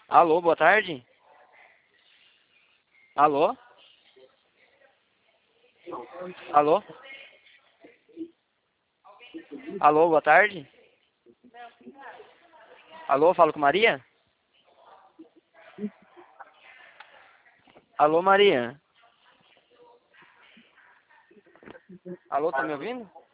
Alô, boa tarde. Alô? Alô? Alô, boa tarde. Alô, falo com Maria? Alô, Maria? Alô, tá me ouvindo?